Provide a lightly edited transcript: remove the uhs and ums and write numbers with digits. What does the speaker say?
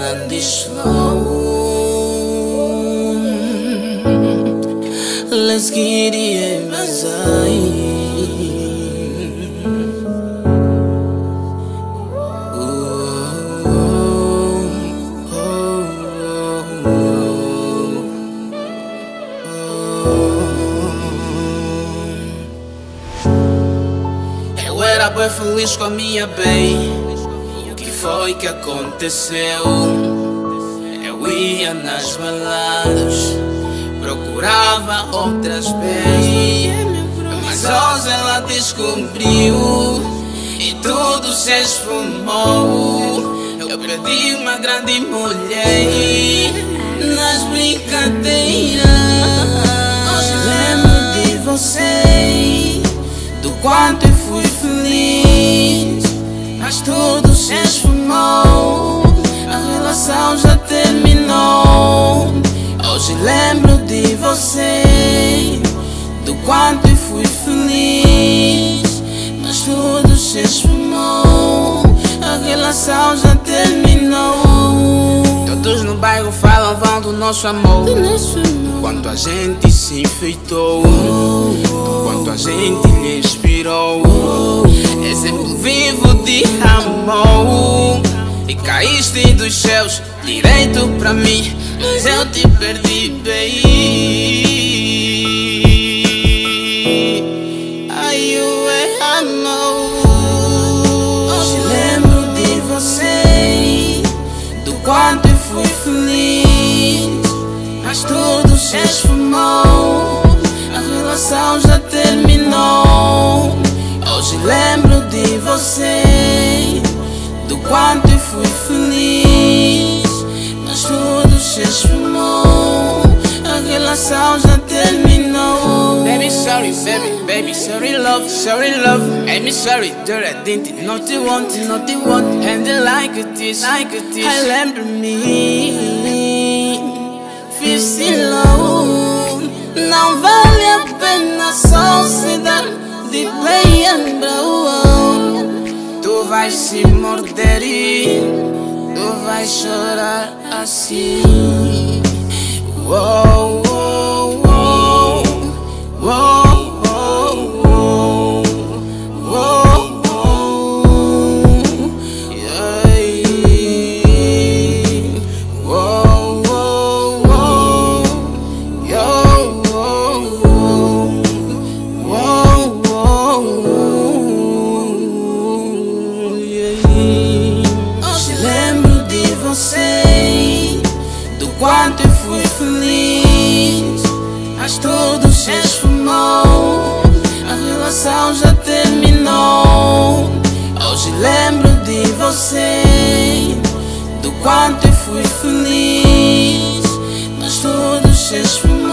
and slow. Let's get it, eu era bem feliz com a minha bem. O que foi que aconteceu? Eu ia nas baladas, procurava outras bem, mas hoje ela descobriu e tudo se esfumou. Eu perdi uma grande mulher nas brincadeiras. Hoje lembro de você, do quanto eu fui feliz, mas tudo se esfumou. A relação já terminou. Hoje lembro de você, do quanto eu fui feliz, mas tudo se esfumou. A relação já terminou. Todos no bairro falam, vão do nosso amor, do quanto a gente se enfeitou, do quanto a gente lhe inspirou. Exemplo vivo de amor. E caíste dos céus direito pra mim, mas eu te perdi, bem. Ai, eu amo. Hoje lembro de você, do quanto eu fui feliz, mas tudo se esfumou. A relação já terminou. Hoje lembro de você, do quanto eu fui feliz, mas tudo se esfumou. A relação já terminou. Baby sorry, baby sorry love, sorry love. I'm sorry that I didn't not the want, and like this, I lembro me, fiz low. Não vale a pena só se dar de play and blow. Tu vais se morder e tu vais chorar assim. Uou, uou, uou, uou, uou, uou, uou, yeah. Uou, uou, uou, yo, uou, uou, uou, uou, yeah. Hoje lembro de você, do quanto eu fui feliz, mas tudo se esfumou. A relação já terminou. Hoje lembro de você, do quanto eu fui feliz, mas tudo se esfumou.